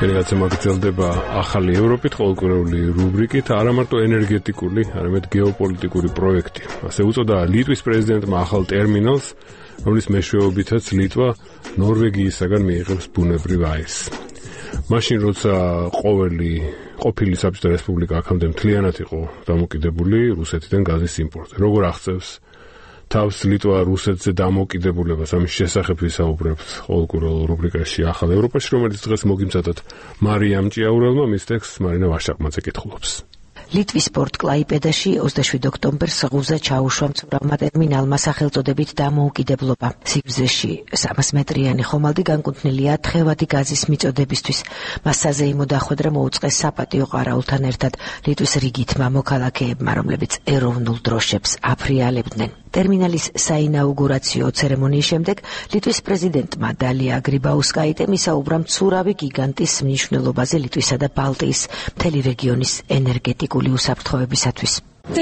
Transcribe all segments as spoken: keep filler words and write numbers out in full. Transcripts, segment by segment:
შენგაცემა გრძელდება ახალი ევროპით ყოველკვირეული რუბრიკით, არა მარტო ენერგეტიკული, არამედ გეოპოლიტიკური პროექტი. ასე უწოდა ლიტვის პრეზიდენტმა ახალ ტერმინალს, რომლის მეშვეობითაც ლიტვა ნორვეგიისაგან მიიღებს ბუნებრივ აირს. მაშინ როცა ყოველი ყოფილი საბჭოთა რესპუბლიკა აქამდე მთლიანად იყო დამოკიდებული რუსეთიდან გაზის იმპორტზე. როგორ აღწევს თავს ლიტვა რუსეთზე დამოკიდებულებას, ამის შესახებ ვისაუბრებთ ყოველკვირეულ რუბრიკაში ახალ ევროპაში, რომელიც დღეს მოგიმზადოთ მარიამ ჭიაურელმა, მის ტექსტს მარინა ვაშაკმაძე კითხულობს. ლიტვის პორტ კლაიპედაში ოცდაშვიდ ოქტომბერს ღუზა ჩაუშვა მცურავმა ტერმინალმა სახელწოდებით დამოუკიდებლობა. სიგრძეში სამას მეტრიანი ხომალდი განკუთვნილია თხევადი გაზის მიწოდებისთვის. მას საზეიმო დახვედრა მოუწყეს საპატიო ყარაულთან ერთად ლიტვის რიგითმა მოქალაქეებმა, რომლებიც ეროვნულ დროშებს აფრიალებდნენ. ტერმინალის საინაუგურაციო ცერემონიის შემდეგ ლიტვის პრეზიდენტმა დალია გრიბაუსკაიტემ ისაუბრა მცურავი გიგანტის მნიშვნელობაზე ლიტვისა და ბალტიის მთელი რეგიონის ენერგეტიკული უსაფრთხოებისათვის.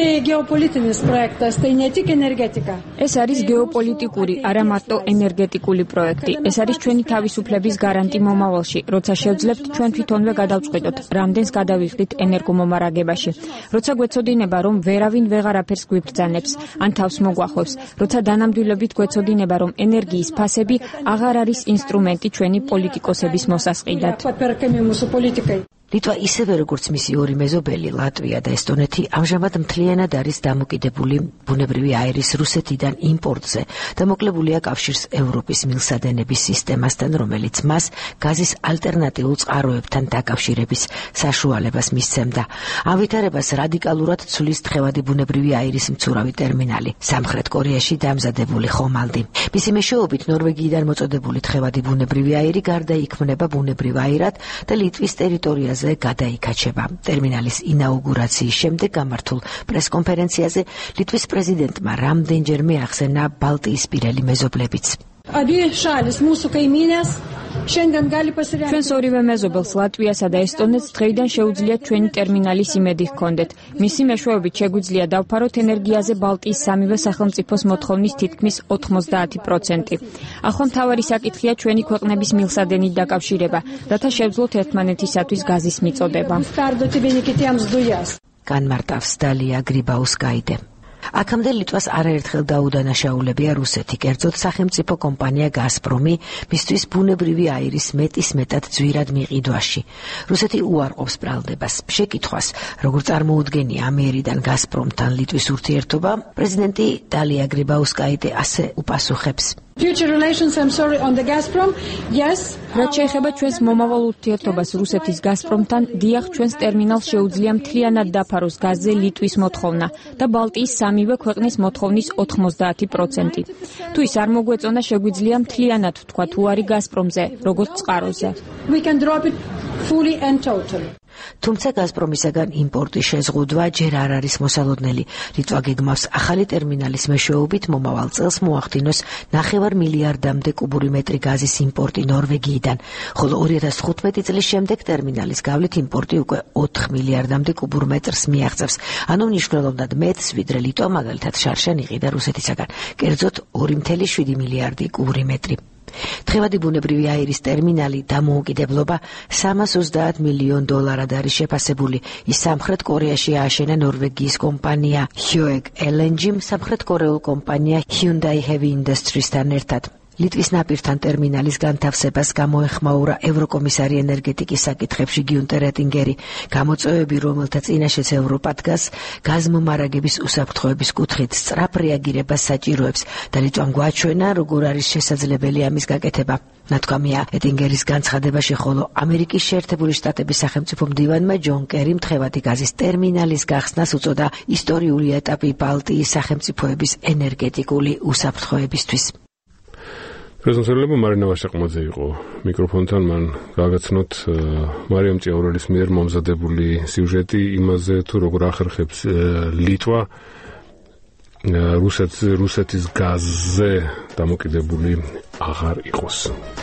ეს არის გეოპოლიტიკური, არა მარტო ენერგეტიკული პროექტი. ეს არის ჩვენი თავისუფლების გარანტი მომავალში, როცა შევძლებთ ჩვენ თვითონვე გადავწყვიტოთ, რამდენს გადავიხდით ენერგომომარაგებაში. როცა გვეცოდინება, რომ ვერავინ ვეღარაფერს გვიბრძანებს, ან თავს მოგვახვევს, როცა დანამდვილებით გვეცოდინება, რომ ენერგიის ფასები აღარ არის ინსტრუმენტი ჩვენი პოლიტიკოსების მოსასყიდად. ლიტვა ისევე როგორც მისი ორი მეზობელი ლატვია და ესტონეთი ამჟამად მთლიანად არის დამოკიდებული ბუნებრივი აირის რუსეთიდან იმპორტზე და მოკლებულია კავშირს ევროპის მილსადენების სისტემასთან, რომელიც მას გაზის ალტერნატიულ წყაროებთან დაკავშირების საშუალებას მისცემდა. ამ ვითარებას რადიკალურად ცვლის თხევადი ბუნებრივი აირის მცურავი ტერმინალი, სამხრეთ კორეაში დამზადებული ხომალდი. მისი მეშვეობით ნორვეგიიდან მოწოდებული თხევადი ბუნებრივი აირი გარდაიქმნება ბუნებრივ აირად და ლიტვის ტერიტორიაზე გადაიკაჩება. ტერმინალის ინაუგურაციის შემდეგ გამართულ პრესკონფერენციაზე ლიტვის პრეზიდენტმა რამდენჯერმე ახსენა ბალტიისპირელი მეზობლებიც. ჩვენს ორივე მეზობელს ლატვიასა და ესტონეთს დღეიდან შეუძლიათ ჩვენი ტერმინალის იმედი ჰქონდეთ. მისი მეშვეობით შეგვიძლია დავფაროთ ენერგიაზე ბალტიის სამივე სახელმწიფოს მოთხოვნის თითქმის ოთხმოცდაათი პროცენტი. ახლა მთავარი საკითხია ჩვენი ქვეყნების მილსადენით დაკავშირება, რათა შევძლოთ ერთმანეთისათვის გაზის მიწოდება. განმარტავს დალია გრიბაუსკაიტე. აქამდე ლიტვას არაერთხელ დაუდანაშაულებია რუსეთი, კერძოდ სახელმწიფო კომპანია გაზპრომი, მისთვის ბუნებრივი აირის მეტის მეტად ძვირად მიყიდვაში. რუსეთი უარყოფს ბრალდებას. შეკითხვას, როგორ წარმოუდგენია ამიერიდან გაზპრომთან ლიტვის ურთიერთობა, პრეზიდენტი დალია გრიბაუსკაიტე ასე უპასუხებს. რაც შეეხება ჩვენს მომავალ ურთიერთობას რუსეთის გაზპრომთან, დიახ, ჩვენს ტერმინალს შეუძლია მთლიანად დაფაროს გაზზე ლიტვის მოთხოვნა და ბალტიის სამივე ქვეყნის მოთხოვნის ოთხმოცდაათი პროცენტი. თუ ის არ მოგვეწონა, შეგვიძლია მთლიანად ვთქვათ უარი გაზპრომზე, როგორც წყაროზე. თუმცა გაზპრომისაგან იმპორტის შეზღუდვა ჯერ არ არის მოსალოდნელი. ლიტვა გეგმავს ახალი ტერმინალის მეშვეობით მომავალ წელს მოახდინოს ნახევარ მილიარდამდე კუბური მეტრი გაზის იმპორტი ნორვეგიიდან, ხოლო ორი ათას თხუთმეტი წლის შემდეგ ტერმინალის გავლით იმპორტი უკვე ოთხ მილიარდამდე კუბურ მეტრს მიაღწევს, ანუ მნიშვნელოვნად მეტს, ვიდრე ლიტვა მაგალითად შარშან იყიდა რუსეთისაგან, კერძოდ ორი ათეული შვიდი მილიარდი კუბური მეტრი. თხევადი ბუნებრივი აირის ტერმინალი დამოუკიდებლობა სამას ოცდაათ მილიონ დოლარად არის შეფასებული. ის სამხრეთ კორეაში ააშენა ნორვეგიის კომპანია ჰიოეგ ელ en ji, სამხრეთ კორეულ კომპანია Hyundai Heavy Industries-თან ერთად. ლიტვის ნაპირთან ტერმინალის განთავსებას გამოეხმაურა ევროკომისარი ენერგეტიკის საკითხებში გიუნტერ ეტინგერი. გამოწვევები, რომელთა წინაშეც ევროპა დგას, გაზმომარაგების უსაფრთხოების კუთხით სწრაფ რეაგირებას საჭიროებს და ლიტვამ გვაჩვენა, როგორ არის შესაძლებელი ამის გაკეთება. ნათქვამია ეტინგერის განცხადებაში, ხოლო ამერიკის შეერთებული შტატების სახელმწიფო მდივანმა ჯონ კერიმ თხევადი გაზის ტერმინალის გახსნას უწოდა ისტორიული ეტაპი ბალტიის სახელმწიფოების ენერგეტიკული უსაფრთხოებისთვის. პრეზიდენტმა მარინა ვაშაკმაძე იყო მიკროფონთან, მან გაგაცნოთ მარიამ ჭიაურელის მიერ მომზადებული სიუჟეტი იმაზე, თუ როგორ ახერხებს ლიტვა რუსეთის გაზზე დამოკიდებული აღარ იყოს.